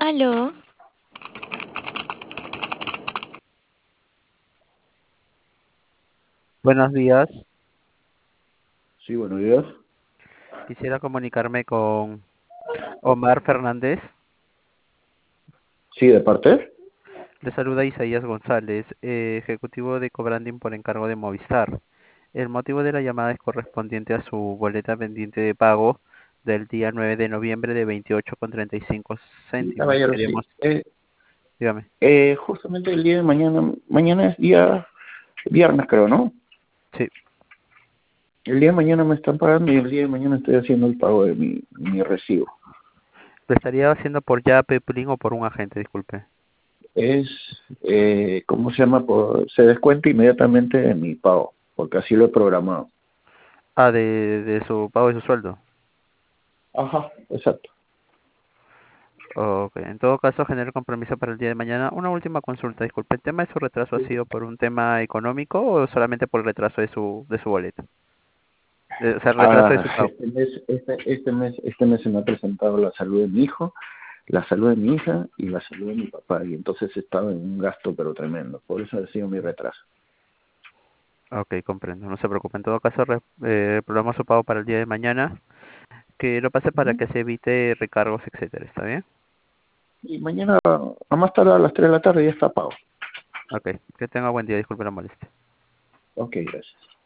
Aló, Buenos días. Sí, buenos días. Quisiera comunicarme con Omar Fernández. Sí, ¿de parte? Le saluda Isaías González, ejecutivo de Cobranding por encargo de Movistar. El motivo de la llamada es correspondiente a su boleta pendiente de pago del día 9 de noviembre de 28,35 Sí, céntimos. caballero, sí. Queremos, dígame. Justamente el día de mañana es día viernes, creo, ¿no? Sí, El día de mañana me están pagando y el día de mañana estoy haciendo el pago de mi recibo. lo estaría haciendo por Yape, Plin o por un agente, disculpe. Es, ¿cómo se llama? Se descuenta inmediatamente de mi pago, porque así lo he programado. Ah, de su pago de su sueldo. Ajá, exacto. Ok, en todo caso, genero compromiso para el día de mañana. Una última consulta, disculpe. ¿El tema de su retraso ha sido por un tema económico o solamente por el retraso de su boleto? O sea, el retraso de Ah, su pago. este mes se me ha presentado la salud de mi hijo, la salud de mi hija y la salud de mi papá, y entonces he estado en un gasto pero tremendo. Por eso ha sido mi retraso. Ok, comprendo. No se preocupe. En todo caso, programa su pago para el día de mañana. Que lo pase para Ujú. que se evite recargos, etcétera. ¿Está bien? Y mañana, a más tardar a las 3 de la tarde, ya está pago. Ok. Que tenga buen día. Disculpe la molestia. Ok, gracias.